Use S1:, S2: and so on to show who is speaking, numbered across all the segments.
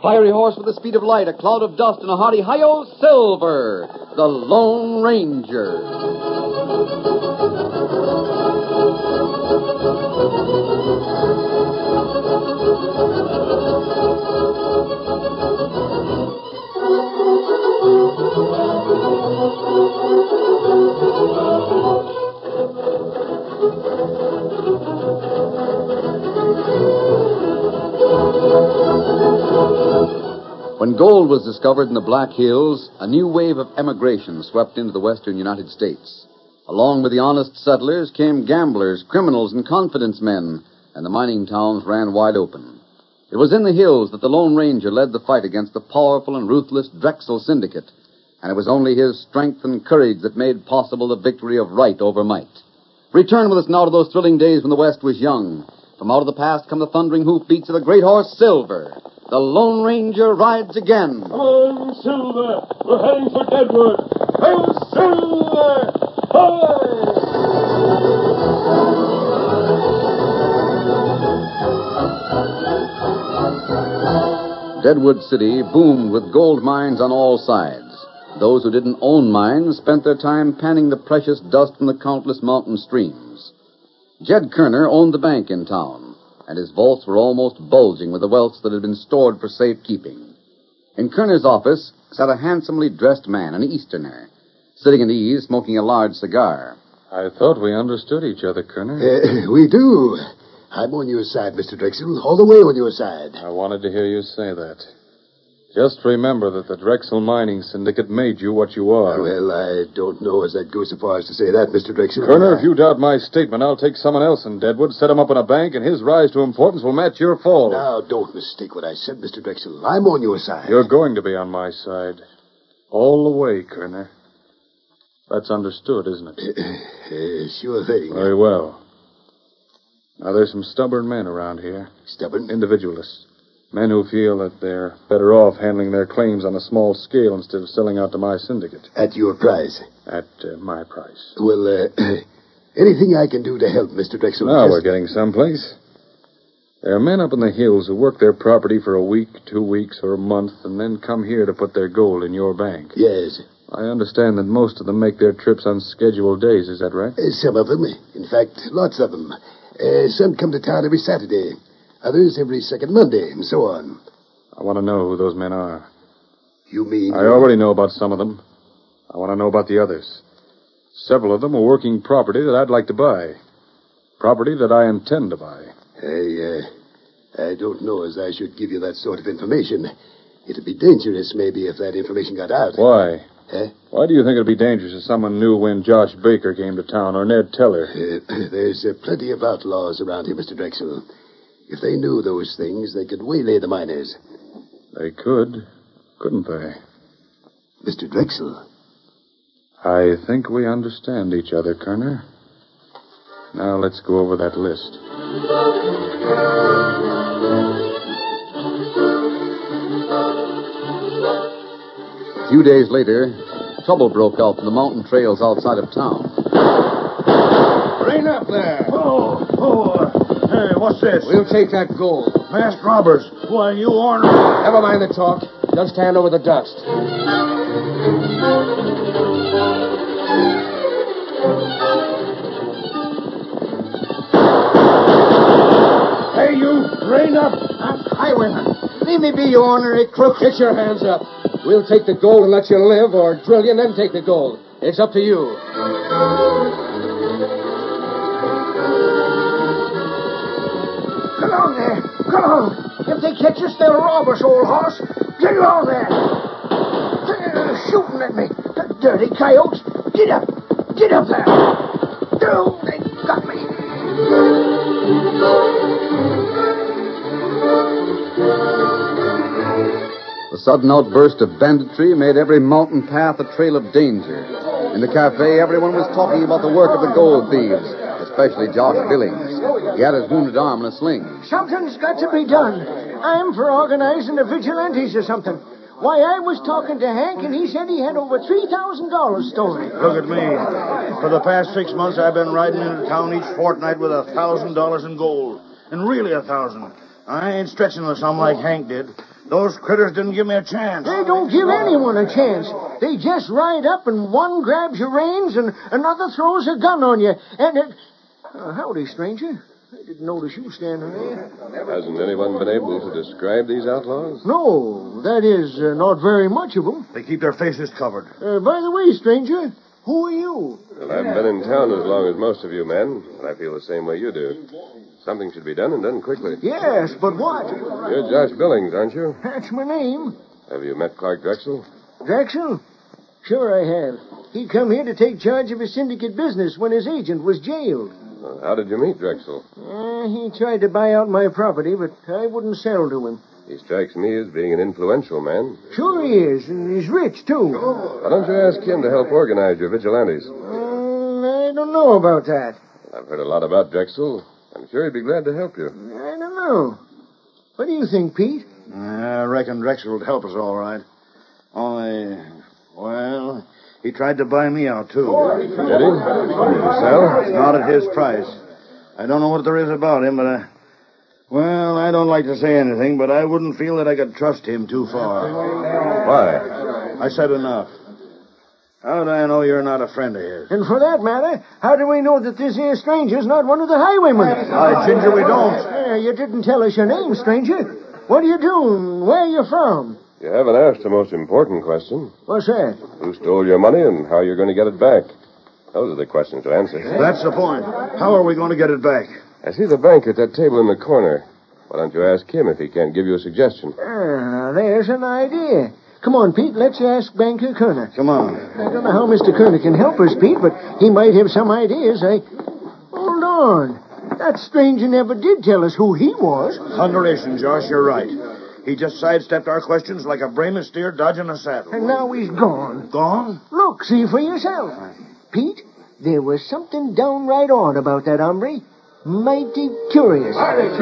S1: fiery horse with the speed of light, a cloud of dust, and a hearty hi-yo, Silver, the Lone Ranger. When gold was discovered in the Black Hills, a new wave of emigration swept into the western United States. Along with the honest settlers came gamblers, criminals, and confidence men, and the mining towns ran wide open. It was in the hills that the Lone Ranger led the fight against the powerful and ruthless Drexel Syndicate, and it was only his strength and courage that made possible the victory of right over might. Return with us now to those thrilling days when the West was young. From out of the past come the thundering hoofbeats of the great horse Silver. The Lone Ranger rides again.
S2: Come on, Silver. We're heading for Deadwood. Hey, Silver!
S1: Hi! Deadwood City boomed with gold mines on all sides. Those who didn't own mines spent their time panning the precious dust from the countless mountain streams. Jed Kerner owned the bank in town, and his vaults were almost bulging with the wealth that had been stored for safekeeping. In Kerner's office sat a handsomely dressed man, an Easterner, sitting at ease, smoking a large cigar.
S3: I thought we understood each other, Kerner.
S4: We do. I'm on your side, Mr. Drexel, all the way on your side.
S3: I wanted to hear you say that. Just remember that the Drexel Mining Syndicate made you what you are.
S4: Well, I don't know as I'd go so far as to say that, Mr. Drexel.
S3: Kerner, if you doubt my statement, I'll take someone else in Deadwood, set him up in a bank, and his rise to importance will match your fall.
S4: Now, don't mistake what I said, Mr. Drexel. I'm on your side.
S3: You're going to be on my side. All the way, Kerner. That's understood, isn't it?
S4: Sure thing.
S3: Very well. Now, there's some stubborn men around here.
S4: Stubborn?
S3: Individualists. Men who feel that they're better off handling their claims on a small scale instead of selling out to my syndicate.
S4: At your price?
S3: At my price.
S4: Well, anything I can do to help, Mr. Drexel?
S3: Now we're getting someplace. There are men up in the hills who work their property for a week, 2 weeks, or a month, and then come here to put their gold in your bank.
S4: Yes.
S3: I understand that most of them make their trips on scheduled days. Is that right?
S4: Some of them. In fact, lots of them. Some come to town every Saturday. Others every second Monday, and so on.
S3: I want to know who those men are.
S4: You mean...
S3: I already know about some of them. I want to know about the others. Several of them are working property that I'd like to buy. Property that I intend to buy.
S4: I don't know as I should give you that sort of information. It'd be dangerous, maybe, if that information got out.
S3: Why?
S4: Huh?
S3: Why do you think it'd be dangerous if someone knew when Josh Baker came to town or Ned Teller?
S4: There's plenty of outlaws around here, Mr. Drexel. If they knew those things, they could waylay the miners.
S3: They could, couldn't they?
S4: Mr. Drexel.
S3: I think we understand each other, Kerner. Now let's go over that list.
S1: A few days later, trouble broke out in the mountain trails outside of town.
S5: Rain up there.
S6: Hey, what's this?
S5: We'll take that gold.
S6: Masked robbers. Why, you ornery...
S5: Never mind the talk. Just hand over the dust.
S6: Hey, you. Rain up.
S5: Highwayman. Leave me be, you ornery crook. Get your hands up. We'll take the gold and let you live, or drill you and then take the gold. It's up to you.
S6: Come on there. Come on. If they catch us, they'll rob us, old horse. Get along there. They're shooting at me. The dirty coyotes. Get up. Get up there. Oh, they got me.
S1: The sudden outburst of banditry made every mountain path a trail of danger. In the cafe, everyone was talking about the work of the gold thieves, especially Josh Billings. He had his wounded arm in a sling.
S6: Something's got to be done. I'm for organizing the vigilantes or something. Why, I was talking to Hank, and he said he had over $3,000 stolen.
S7: Look at me. For the past 6 months, I've been riding into town each fortnight with $1,000 in gold. And really $1,000. I ain't stretching the sum like Hank did. Those critters didn't give me a chance.
S6: They don't give anyone a chance. They just ride up and one grabs your reins and another throws a gun on you. And howdy, stranger. I didn't notice you standing there.
S2: Hasn't anyone been able to describe these outlaws?
S6: No, that is, not very much of them.
S7: They keep their faces covered.
S6: By the way, stranger, who are you?
S2: Well, I haven't been in town as long as most of you men, and I feel the same way you do. Something should be done and done quickly.
S6: Yes, but what?
S2: You're Josh Billings, aren't you?
S6: That's my name.
S2: Have you met Clark Drexel?
S6: Drexel? Sure I have. He come here to take charge of his syndicate business when his agent was jailed.
S2: Well, how did you meet Drexel?
S6: He tried to buy out my property, but I wouldn't sell to him.
S2: He strikes me as being an influential man.
S6: Sure he is, and he's rich, too.
S2: Why don't you ask him to help organize your vigilantes?
S6: I don't know about that.
S2: I've heard a lot about Drexel. I'm sure he'd be glad to help you.
S6: I don't know. What do you think, Pete?
S7: I reckon Drexel would help us all right. Only, well, he tried to buy me out, too.
S2: Did he? Sell?
S7: Not at his price. I don't know what there is about him, but well, I don't like to say anything, but I wouldn't feel that I could trust him too far.
S2: Why?
S7: I said enough. How do I know you're not a friend of his?
S6: And for that matter, how do we know that this here stranger's not one of the highwaymen?
S7: Why, Ginger, we don't.
S6: You didn't tell us your name, stranger. What are you doing? Where are you from?
S2: You haven't asked the most important question.
S6: What's that?
S2: Who stole your money and how you're going to get it back? Those are the questions to answer.
S7: That's the point. How are we going to get it back?
S2: I see the banker at that table in the corner. Why don't you ask him if he can't give you a suggestion?
S6: There's an idea. Come on, Pete, let's ask Banker Kerner.
S7: Come on.
S6: I don't know how Mr. Kerner can help us, Pete, but he might have some ideas. Hold on. That stranger never did tell us who he was.
S7: Thunderation, Josh, you're right. He just sidestepped our questions like a brainless steer dodging a saddle.
S6: And now he's gone.
S7: Gone?
S6: Look, see for yourself. Pete, there was something downright odd about that hombre. Mighty curious.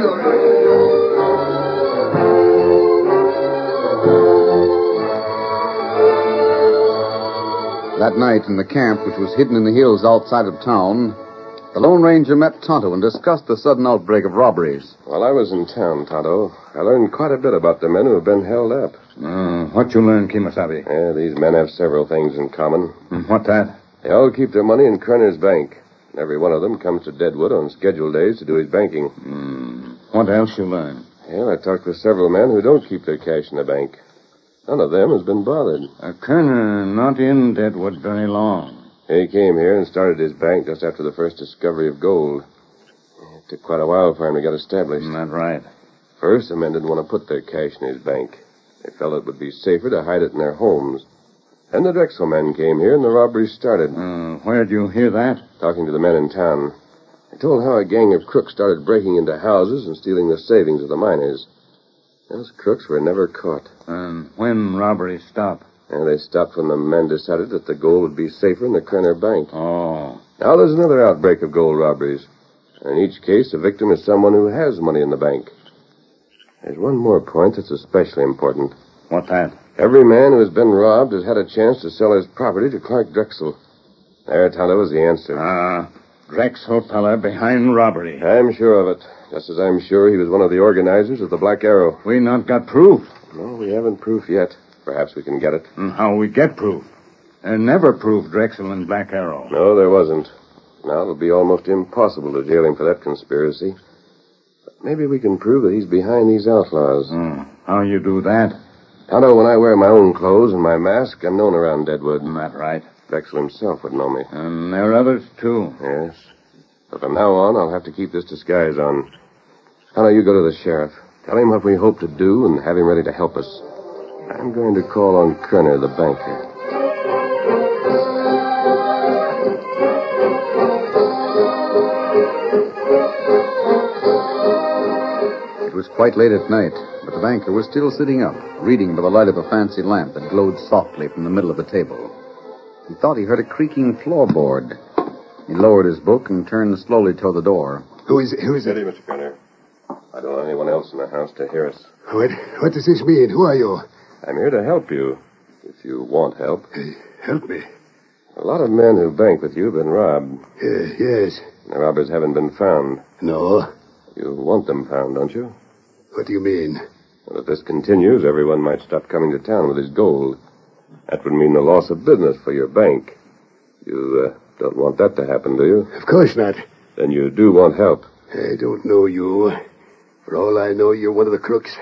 S1: That night in the camp, which was hidden in the hills outside of town, the Lone Ranger met Tonto and discussed the sudden outbreak of robberies.
S2: While I was in town, Tonto, I learned quite a bit about the men who have been held up.
S3: What you learn, Kimasabi?
S2: These men have several things in common.
S3: What that?
S2: They all keep their money in Kerner's bank. Every one of them comes to Deadwood on scheduled days to do his banking.
S3: What else you learn?
S2: Well, I talked with several men who don't keep their cash in the bank. None of them has been bothered.
S3: Kerner not in Deadwood very long.
S2: He came here and started his bank just after the first discovery of gold. It took quite a while for him to get established.
S3: That's right.
S2: First, the men didn't want to put their cash in his bank. They felt it would be safer to hide it in their homes. Then the Drexel men came here and the robberies started.
S3: Where'd you hear that?
S2: Talking to the men in town. They told how a gang of crooks started breaking into houses and stealing the savings of the miners. Those crooks were never caught.
S3: When robberies stopped?
S2: And they stopped when the men decided that the gold would be safer in the Kerner bank.
S3: Oh.
S2: Now there's another outbreak of gold robberies. In each case, the victim is someone who has money in the bank. There's one more point that's especially important.
S3: What's that?
S2: Every man who has been robbed has had a chance to sell his property to Clark Drexel. There, Tonto, is the answer.
S3: Drexel fella behind robbery.
S2: I'm sure of it. Just as I'm sure he was one of the organizers of the Black Arrow.
S3: We not got proof.
S2: No, we haven't proof yet. Perhaps we can get it.
S3: How we get proof? There never proved Drexel and Black Arrow.
S2: No, there wasn't. Now it'll be almost impossible to jail him for that conspiracy. But maybe we can prove that he's behind these outlaws.
S3: How you do that?
S2: Tonto, when I wear my own clothes and my mask, I'm known around Deadwood.
S3: That right.
S2: Drexel himself would know me.
S3: And there are others, too.
S2: Yes. But from now on, I'll have to keep this disguise on. Tonto, you go to the sheriff. Tell him what we hope to do and have him ready to help us. I'm going to call on Kerner, the banker.
S1: It was quite late at night, but the banker was still sitting up, reading by the light of a fancy lamp that glowed softly from the middle of the table. He thought he heard a creaking floorboard. He lowered his book and turned slowly toward the door.
S4: Who is it?
S2: Steady, Mr. Kerner. I don't want anyone else in the house to hear us.
S4: What does this mean? Who are you?
S2: I'm here to help you, if you want help.
S4: Help me.
S2: A lot of men who bank with you have been robbed.
S4: Yes.
S2: The robbers haven't been found.
S4: No.
S2: You want them found, don't you?
S4: What do you mean?
S2: And if this continues, everyone might stop coming to town with his gold. That would mean the loss of business for your bank. You don't want that to happen, do you?
S4: Of course not.
S2: Then you do want help.
S4: I don't know you. For all I know, you're one of the crooks.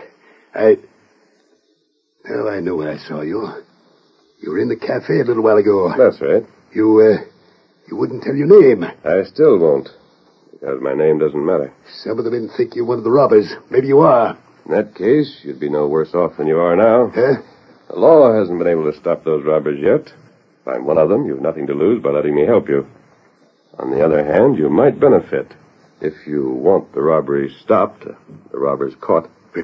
S4: Well, I know where I saw you. You were in the cafe a little while ago.
S2: That's right.
S4: You wouldn't tell your name.
S2: I still won't, because my name doesn't matter.
S4: Some of the men think you're one of the robbers. Maybe you are.
S2: In that case, you'd be no worse off than you are now.
S4: Huh?
S2: The law hasn't been able to stop those robbers yet. If I'm one of them, you've nothing to lose by letting me help you. On the other hand, you might benefit. If you want the robbery stopped, the robbers caught.
S4: But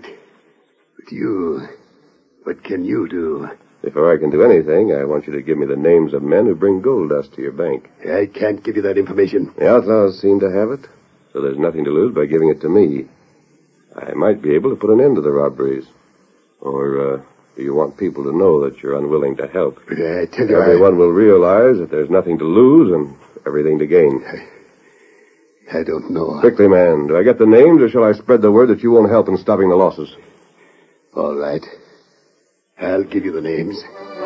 S4: what can you do?
S2: Before I can do anything, I want you to give me the names of men who bring gold dust to your bank.
S4: I can't give you that information.
S2: The outlaws seem to have it, so there's nothing to lose by giving it to me. I might be able to put an end to the robberies. Or, do you want people to know that you're unwilling to help?
S4: But I tell you,
S2: Everyone will realize that there's nothing to lose and everything to gain.
S4: I don't know.
S2: Quickly, man. Do I get the names, or shall I spread the word that you won't help in stopping the losses?
S4: All right. I'll give you the names.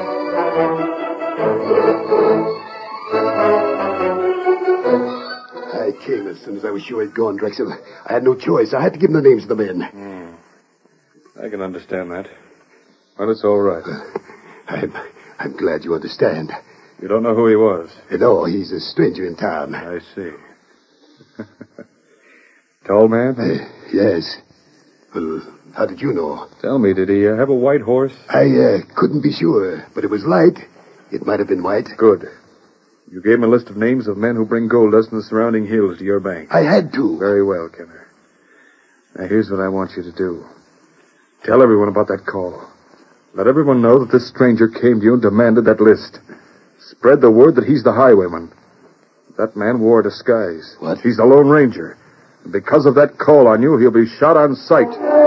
S4: I came as soon as I was sure he'd gone, Drexel. I had no choice. I had to give him the names of the men.
S3: I can understand that. Well, it's all right.
S4: I'm glad you understand.
S3: You don't know who he was?
S4: No, he's a stranger in town.
S3: I see. Tall man?
S4: Yes. Well, how did you know?
S3: Tell me, did he have a white horse?
S4: I couldn't be sure, but it was light. It might have been white.
S3: Good. You gave him a list of names of men who bring gold dust in the surrounding hills to your bank.
S4: I had to.
S3: Very well, Kenner. Now, here's what I want you to do. Tell everyone about that call. Let everyone know that this stranger came to you and demanded that list. Spread the word that he's the highwayman. That man wore a disguise.
S4: What?
S3: He's the Lone Ranger. And because of that call on you, he'll be shot on sight.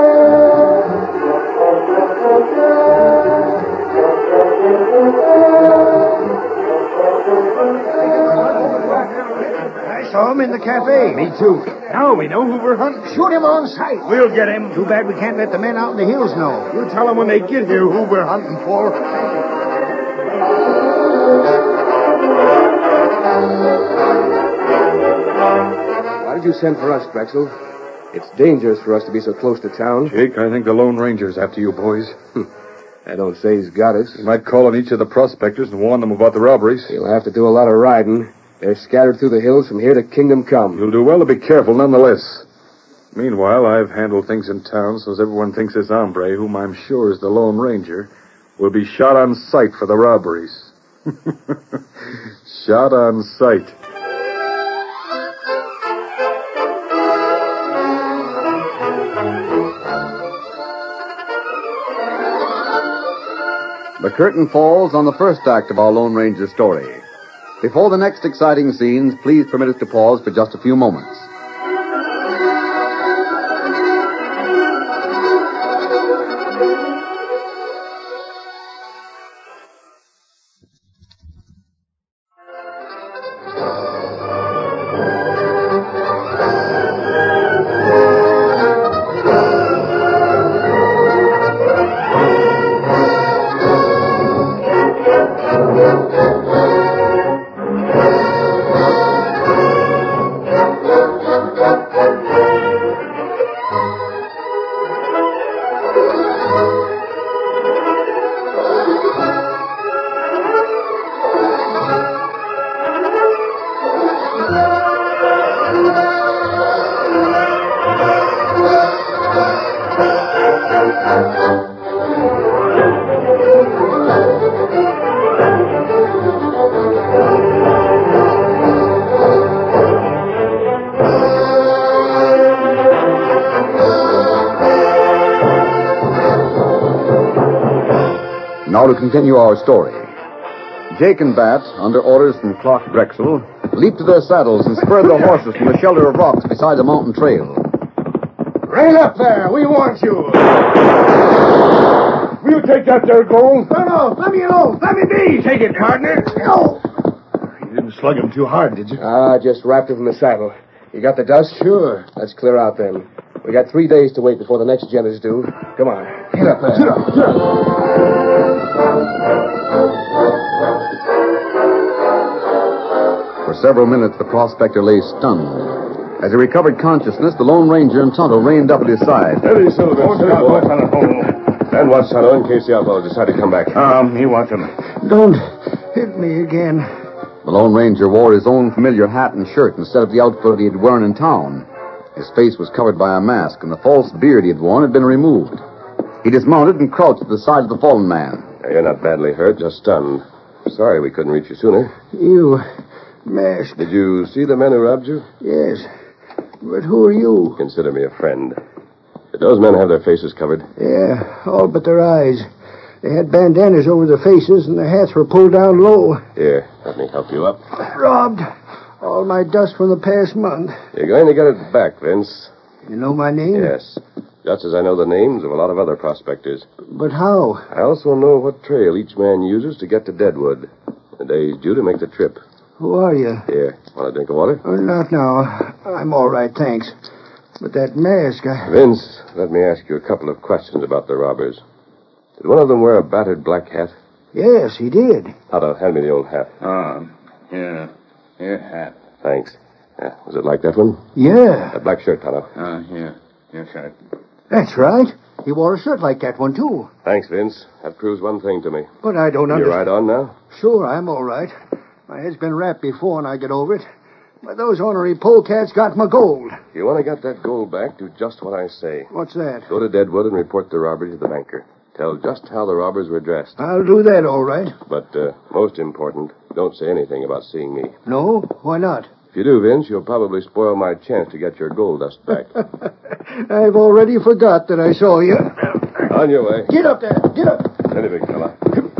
S6: I saw him in the cafe.
S5: Me too. Now we know who we're hunting.
S6: Shoot him on sight.
S5: We'll get him.
S6: Too bad we can't let the men out in the hills know.
S5: You tell them when they get here who we're hunting for.
S8: Why did you send for us, Drexel? It's dangerous for us to be so close to town.
S3: Jake, I think the Lone Ranger's after you boys.
S8: I don't say he's got us.
S3: He might call on each of the prospectors and warn them about the robberies.
S8: He'll have to do a lot of riding. They're scattered through the hills from here to Kingdom Come.
S3: You'll do well to be careful nonetheless. Meanwhile, I've handled things in town so everyone thinks this hombre, whom I'm sure is the Lone Ranger, will be shot on sight for the robberies. Shot on sight.
S1: The curtain falls on the first act of our Lone Ranger story. Before the next exciting scenes, please permit us to pause for just a few moments. Now to continue our story. Jake and Bat, under orders from Clark Drexel, leaped to their saddles and spurred their horses from the shelter of rocks beside the mountain trail.
S5: Rein up there. We want you.
S3: Will you take that there gold?
S6: No, let me alone. Let me be.
S5: Take it, partner.
S6: No.
S5: You didn't slug him too hard, did you?
S8: Just wrapped him from the saddle. You got the dust?
S5: Sure.
S8: Let's clear out then. We got 3 days to wait before the next gent is due. Come on.
S5: Get up there.
S6: Get up.
S1: For several minutes, the prospector lay stunned. As he recovered consciousness, the Lone Ranger and Tonto reined up at his side.
S2: Steady, Silver. Steady, boy. And watch, Tonto, in case the outlaws decide to come back.
S7: Me watch him.
S6: Don't hit me again.
S1: The Lone Ranger wore his own familiar hat and shirt instead of the outfit he had worn in town. His face was covered by a mask, and the false beard he had worn had been removed. He dismounted and crouched at the side of the fallen man.
S2: Now, you're not badly hurt, just stunned. Sorry we couldn't reach you sooner.
S6: You masked.
S2: Did you see the men who robbed you?
S6: Yes. But who are you?
S2: Consider me a friend. Did those men have their faces covered?
S6: Yeah, all but their eyes. They had bandanas over their faces, and their hats were pulled down low.
S2: Here, let me help you up.
S6: Robbed. All my dust from the past month.
S2: You're going to get it back, Vince.
S6: You know my name?
S2: Yes. Just as I know the names of a lot of other prospectors.
S6: But how?
S2: I also know what trail each man uses to get to Deadwood. The day he's due to make the trip.
S6: Who are you?
S2: Here, want a drink of water?
S6: Oh, not now. I'm all right, thanks. But that mask,
S2: Vince, let me ask you a couple of questions about the robbers. Did one of them wear a battered black hat?
S6: Yes, he did.
S2: Tonto, hand me the old hat.
S7: Here. Here, hat.
S2: Thanks. Was it like that one?
S6: Yeah.
S2: That black shirt, Tonto.
S7: Here. Your shirt.
S6: That's right. He wore a shirt like that one, too.
S2: Thanks, Vince. That proves one thing to me.
S6: But I don't
S2: You
S6: understand.
S2: right on now?
S6: Sure, I'm all right. My head's been wrapped before, and I get over it. But those ornery polecats got my gold.
S2: If you want to get that gold back, do just what I say.
S6: What's that?
S2: Go to Deadwood and report the robbery to the banker. Tell just how the robbers were dressed.
S6: I'll do that, all right.
S2: But most important, don't say anything about seeing me.
S6: No? Why not?
S2: If you do, Vince, you'll probably spoil my chance to get your gold dust back.
S6: I've already forgot that I saw you.
S2: On your way.
S6: Get up there. Get up.
S2: Steady, big fella.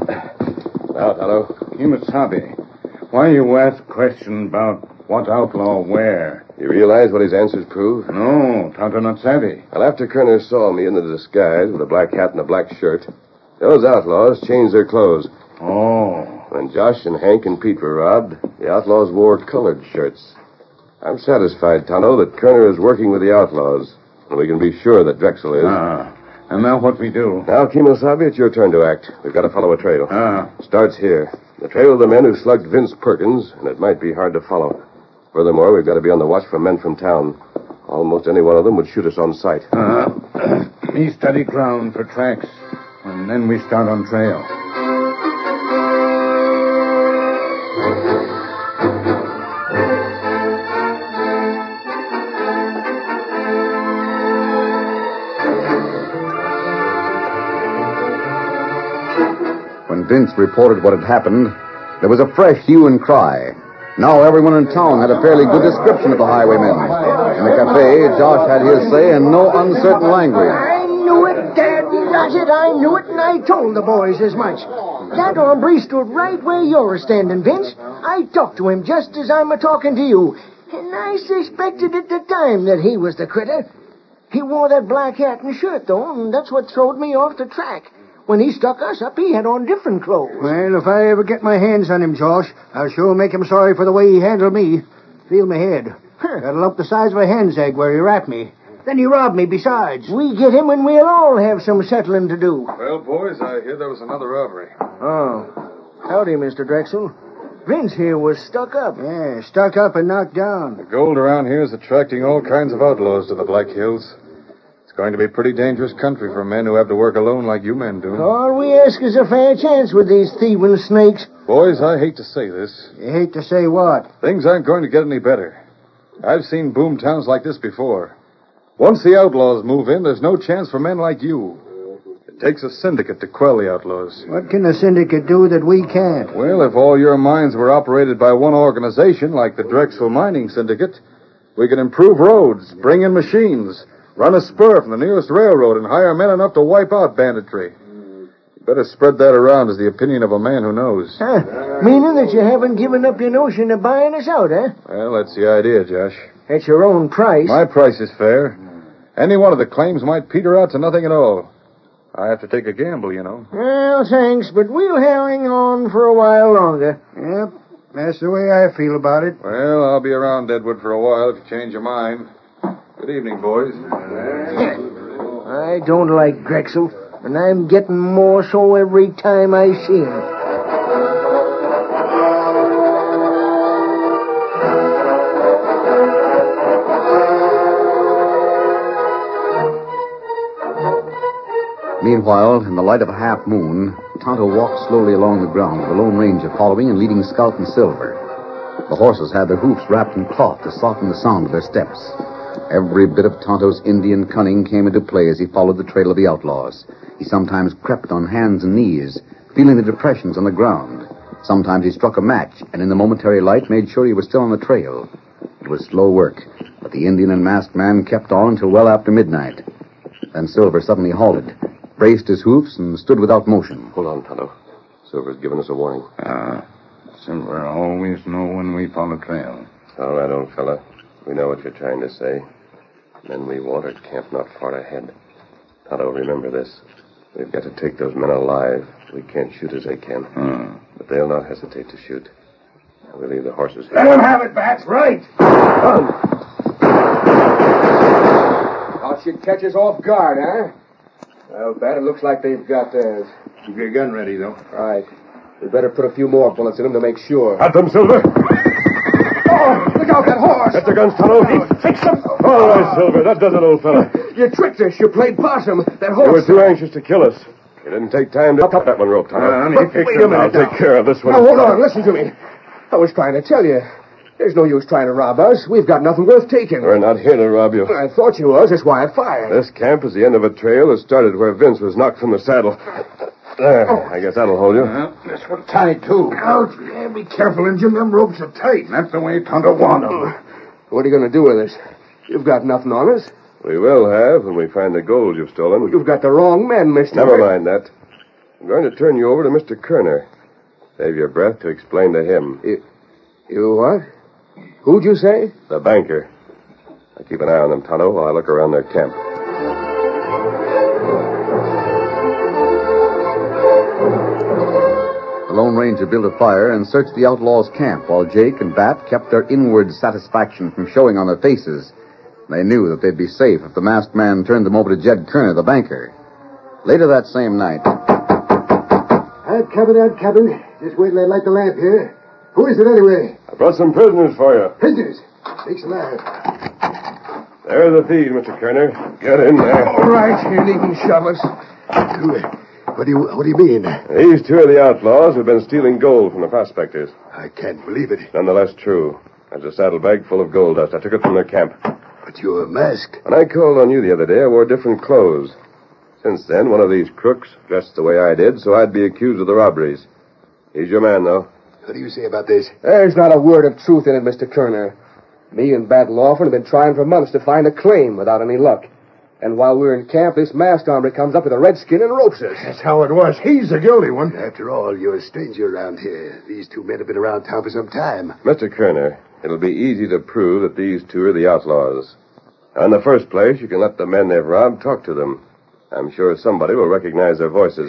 S2: Now, Tonto.
S7: Kimasabi, why you ask question about what outlaw where?
S2: You realize what his answers prove?
S7: No, Tonto not savvy.
S2: Well, after Kerner saw me in the disguise with a black hat and a black shirt, those outlaws changed their clothes.
S7: Oh.
S2: When Josh and Hank and Pete were robbed, the outlaws wore colored shirts. I'm satisfied, Tonto, that Kerner is working with the outlaws, and we can be sure that Drexel is.
S7: And now what we do?
S2: Now, Kimosabe, it's your turn to act. We've got to follow a trail. Starts here. The trail of the men who slugged Vince Perkins, and it might be hard to follow. Furthermore, we've got to be on the watch for men from town. Almost any one of them would shoot us on sight.
S7: Me study ground for tracks, and then we start on trail.
S1: When Vince reported what had happened, there was a fresh hue and cry. Now everyone in town had a fairly good description of the highwaymen. In the cafe, Josh had his say in no uncertain language.
S6: I knew it, Dad. That's it. I knew it, and I told the boys as much. That hombre stood right where you're standing, Vince. I talked to him just as I'm a-talking to you. And I suspected at the time that he was the critter. He wore that black hat and shirt, though, and that's what throwed me off the track. When he stuck us up, he had on different clothes. Well, if I ever get my hands on him, Josh, I'll sure make him sorry for the way he handled me. Feel my head. Got a lump the size of a hen's egg where he wrapped me. Then he robbed me besides. We get him and we'll all have some settling to do.
S3: Well, boys, I hear there was another robbery.
S6: Oh. Howdy, Mr. Drexel. Vince here was stuck up. Yeah, stuck up and knocked down.
S3: The gold around here is attracting all kinds of outlaws to the Black Hills. It's going to be a pretty dangerous country for men who have to work alone like you men do.
S6: All we ask is a fair chance with these thieving snakes.
S3: Boys, I hate to say this.
S6: You hate to say what?
S3: Things aren't going to get any better. I've seen boom towns like this before. Once the outlaws move in, there's no chance for men like you. It takes a syndicate to quell the outlaws.
S6: What can a syndicate do that we can't?
S3: Well, if all your mines were operated by one organization, like the Drexel Mining Syndicate, we could improve roads, bring in machines, run a spur from the nearest railroad, and hire men enough to wipe out banditry. You better spread that around as the opinion of a man who knows.
S6: Meaning that you haven't given up your notion of buying us out, eh?
S3: Well, that's the idea, Josh.
S6: At your own price.
S3: My price is fair. Any one of the claims might peter out to nothing at all. I have to take a gamble, you know.
S6: Well, thanks, but we'll hang on for a while longer. Yep, that's the way I feel about it.
S3: Well, I'll be around Deadwood for a while if you change your mind. Good evening, boys.
S6: I don't like Drexel, and I'm getting more so every time I see him.
S1: Meanwhile, in the light of a half moon, Tonto walked slowly along the ground with the Lone Ranger following and leading Scout and Silver. The horses had their hoofs wrapped in cloth to soften the sound of their steps. Every bit of Tonto's Indian cunning came into play as he followed the trail of the outlaws. He sometimes crept on hands and knees, feeling the depressions on the ground. Sometimes he struck a match, and in the momentary light made sure he was still on the trail. It was slow work, but the Indian and masked man kept on until well after midnight. Then Silver suddenly halted, braced his hoofs, and stood without motion.
S2: Hold on, Tonto. Silver's given us a warning.
S3: Silver always know when we follow trail.
S2: All right, old fella. We know what you're trying to say. Men we want are camped not far ahead. Tonto, remember this. We've got to take those men alive. We can't shoot as they can. But they'll not hesitate to shoot. We'll leave the horses here.
S5: Let him have it, Bats. Right. Thought she'd catch us off guard, huh? Well, Bat, it looks like they've got theirs.
S7: Keep your gun ready, though.
S5: Right. We better put a few more bullets in them to make sure.
S2: At them, Silver.
S5: Oh, look out, that horse!
S2: Get the guns, Tonto.
S5: Fix them!
S2: All right, Silver. That does it, old fella.
S5: You tricked us. You played possum. That
S2: You
S5: horse...
S2: were too anxious to kill us. You didn't take time to cut that one rope, Tonto.
S5: Wait a minute
S2: I'll
S5: now.
S2: take care of this one.
S5: Now, hold on. Listen to me. I was trying to tell you. There's no use trying to rob us. We've got nothing worth taking.
S2: We're not here to rob you.
S5: I thought you was. That's why I fired.
S2: This camp is the end of a trail that started where Vince was knocked from the saddle. There, I guess that'll hold you.
S3: This one tied, too.
S6: Ouch. Yeah, be careful, Injun. Them ropes are tight.
S3: That's the way Tonto wanted them.
S5: What are you going to do with us? You've got nothing on us.
S2: We will have when we find the gold you've stolen.
S5: You've got the wrong men, mister.
S2: Never mind that. I'm going to turn you over to Mr. Kerner. Save your breath to explain to him.
S5: You what? Who'd you say?
S2: The banker. Now keep an eye on them, Tonto, while I look around their camp.
S1: The Lone Ranger built a fire and searched the outlaws' camp while Jake and Bat kept their inward satisfaction from showing on their faces. They knew that they'd be safe if the masked man turned them over to Jed Kerner, the banker. Later that same night...
S4: Cabin. Just wait till I light the lamp here. Who is it anyway?
S2: I brought some prisoners for you.
S4: Prisoners. Takes a lamp.
S2: There's the thieves, Mr. Kerner. Get in there.
S5: All right. You needn't shove us.
S4: What do you mean?
S2: These two are the outlaws who've been stealing gold from the prospectors.
S4: I can't believe it.
S2: Nonetheless true. There's a saddlebag full of gold dust. I took it from their camp.
S4: But you're masked.
S2: When I called on you the other day, I wore different clothes. Since then, one of these crooks dressed the way I did, so I'd be accused of the robberies. He's your man, though.
S4: What do you say about this?
S5: There's not a word of truth in it, Mr. Kerner. Me and Bat Lawford have been trying for months to find a claim without any luck. And while we're in camp, this masked hombre comes up with a redskin and ropes us.
S3: That's how it was. He's the guilty one.
S4: After all, you're a stranger around here. These two men have been around town for some time.
S2: Mr. Kerner, it'll be easy to prove that these two are the outlaws. Now, in the first place, you can let the men they've robbed talk to them. I'm sure somebody will recognize their voices.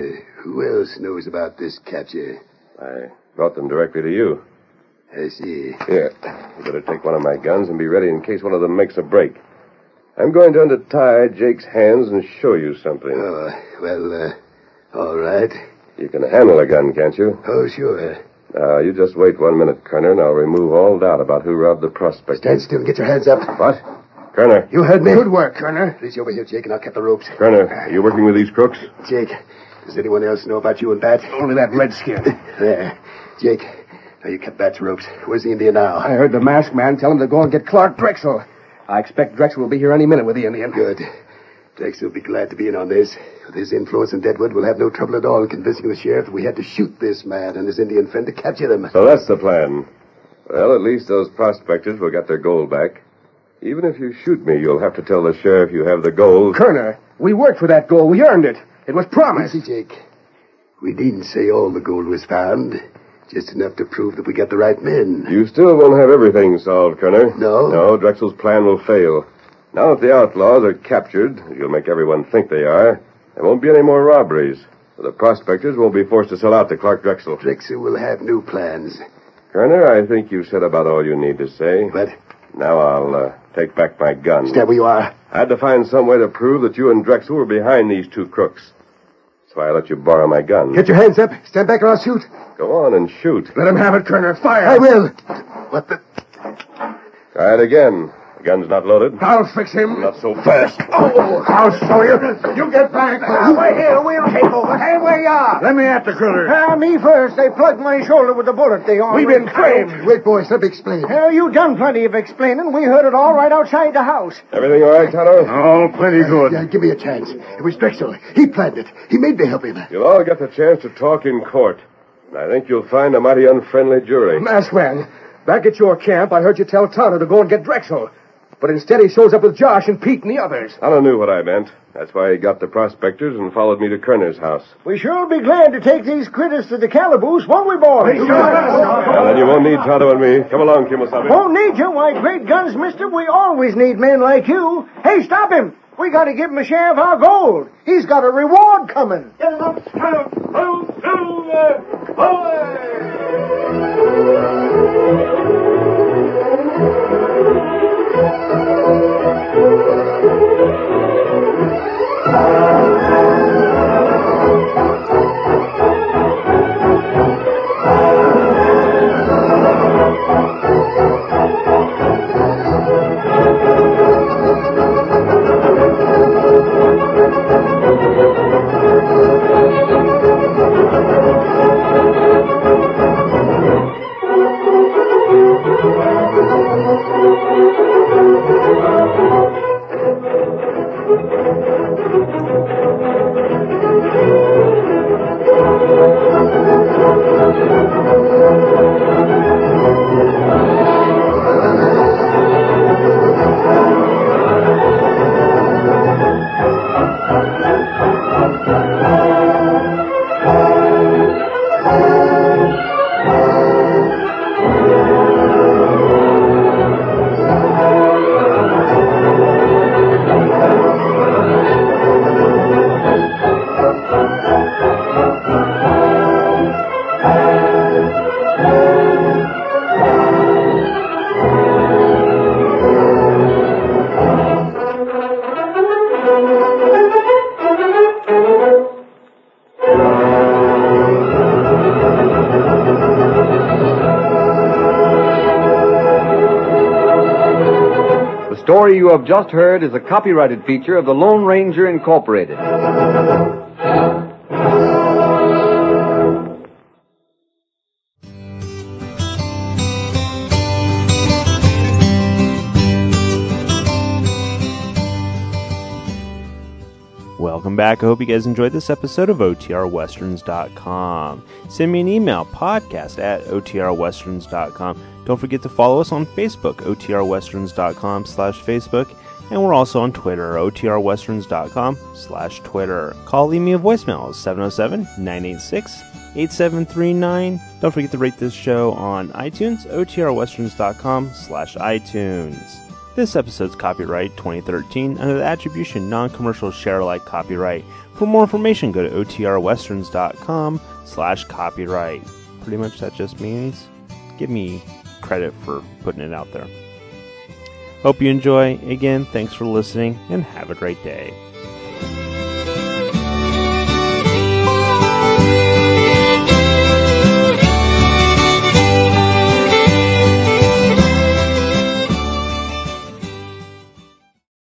S4: Who else knows about this capture?
S2: I brought them directly to you.
S4: I see.
S2: Here, you better take one of my guns and be ready in case one of them makes a break. I'm going to untie Jake's hands and show you something.
S4: Oh, well, all right.
S2: You can handle a gun, can't you?
S4: Oh, sure.
S2: Now, you just wait 1 minute, Kerner, and I'll remove all doubt about who robbed the prospect.
S4: Stand still and get your hands up.
S2: What? Kerner.
S4: You heard me.
S5: Good work, Kerner.
S4: Reach over here, Jake, and I'll cut the ropes.
S2: Kerner, are you working with these crooks?
S4: Jake, does anyone else know about you and Bat?
S5: Only that redskin.
S4: There. Jake, now you cut Bat's ropes. Where's the Indian now?
S5: I heard the masked man tell him to go and get Clark Drexel. I expect Drexel will be here any minute with the Indian.
S4: Good. Drexel will be glad to be in on this. With his influence in Deadwood, we'll have no trouble at all in convincing the sheriff that we had to shoot this man and his Indian friend to capture them.
S2: So that's the plan. Well, at least those prospectors will get their gold back. Even if you shoot me, you'll have to tell the sheriff you have the gold.
S5: Kerner, we worked for that gold. We earned it. It was promised.
S4: Easy, Jake. We needn't say all the gold was found. Just enough to prove that we got the right men.
S2: You still won't have everything solved, Kerner.
S4: No?
S2: No, Drexel's plan will fail. Now that the outlaws are captured, you'll make everyone think they are, there won't be any more robberies. The prospectors won't be forced to sell out to Clark Drexel.
S4: Drexel will have new plans.
S2: Kerner, I think you've said about all you need to say.
S4: But
S2: Now I'll take back my gun.
S4: Stand where you are.
S2: I had to find some way to prove that you and Drexel were behind these two crooks. So I let you borrow my gun.
S4: Get your hands up. Stand back or I'll shoot.
S2: Go on and shoot.
S4: Let him have it, Kerner. Fire. I will. What the...
S2: Try it again. The gun's not loaded.
S4: I'll fix him.
S2: Not so fast.
S4: Oh, I'll show you. You get back.
S6: We're here. We'll take over. Hey, where you are?
S7: Let me at the critter.
S6: Me first. They plugged my shoulder with the bullet they on.
S4: We've been framed. Wait, boys. Let me explain.
S6: Hell, you done plenty of explaining. We heard it all right outside the house.
S2: Everything all right, Tonto?
S7: All plenty good.
S4: Yeah, give me a chance. It was Drexel. He planned it. He made me help him.
S2: You'll all get the chance to talk in court. And I think you'll find a mighty unfriendly jury.
S5: Masked man, back at your camp, I heard you tell Tonto to go and get Drexel. But instead he shows up with Josh and Pete and the others.
S2: Tonto knew what I meant. That's why he got the prospectors and followed me to Kerner's house.
S6: We sure'll be glad to take these critters to the calaboose, won't we, boys?
S2: Well, then you won't need Tonto and me. Come along, Kimosabe.
S6: Won't need you. Why, great guns, mister. We always need men like you. Hey, stop him. We got to give him a share of our gold. He's got a reward coming.
S9: The story you have just heard is a copyrighted feature of the Lone Ranger Incorporated.
S10: Welcome back. I hope you guys enjoyed this episode of OTRWesterns.com. Send me an email, podcast@OTRWesterns.com. Don't forget to follow us on Facebook, OTRWesterns.com/Facebook. And we're also on Twitter, OTRWesterns.com/Twitter. Call, leave me a voicemail, 707-986-8739. Don't forget to rate this show on iTunes, OTRWesterns.com/iTunes. This episode's copyright 2013 under the Attribution Non-Commercial Share-alike copyright. For more information, go to OTRWesterns.com/copyright. Pretty much that just means give me credit for putting it out there. Hope you enjoy. Again, thanks for listening, and have a great day.